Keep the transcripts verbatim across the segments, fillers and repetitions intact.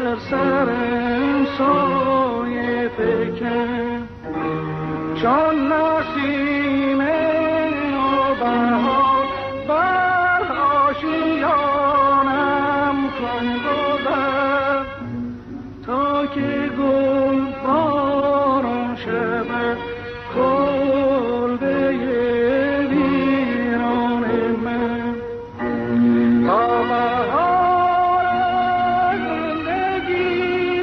بر سرم سایه فکن چون نسیم بهار بر آشیانم کن گذر تا که گل باران شود کلبه ویران من تا بهار زندگی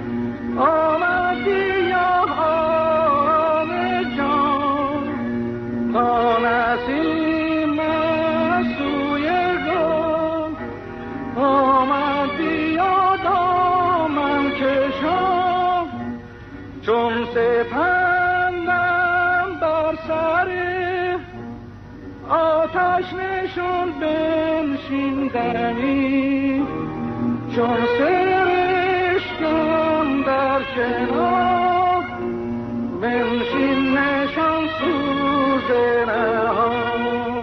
آمدی یا آب جان تا نسیم سوی گل آمدی یا دامن کشان چون سپندم بر سر آتش نشون بنشیندنی چون سرشکم در کنار بنشین نشان سوز نهان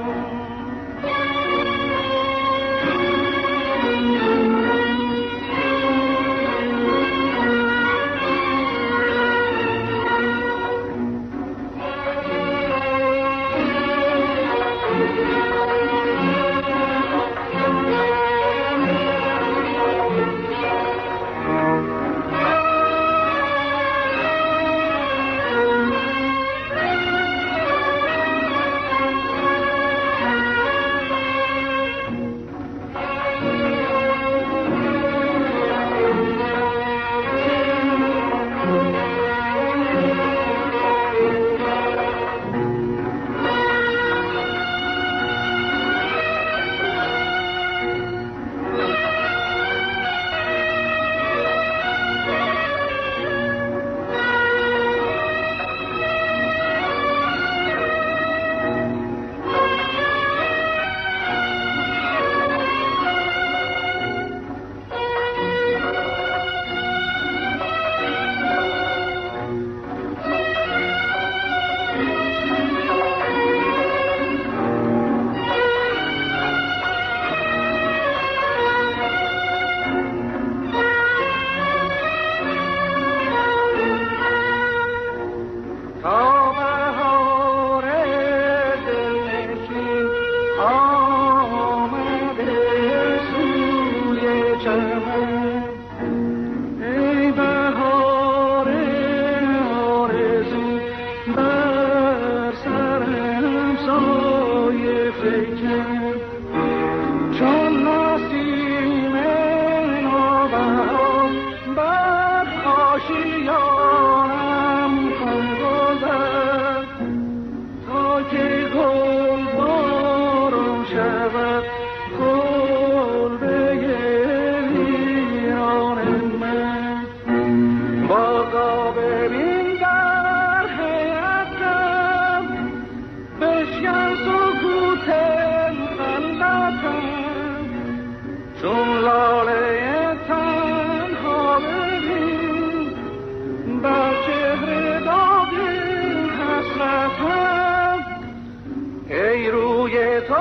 ای روی تو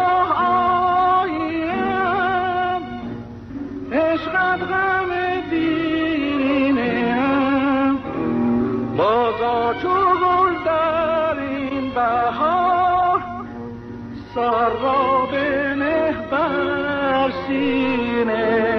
آیم عشقت غم دینیم بازا چو گل در این بهار سر را بنه بر سینه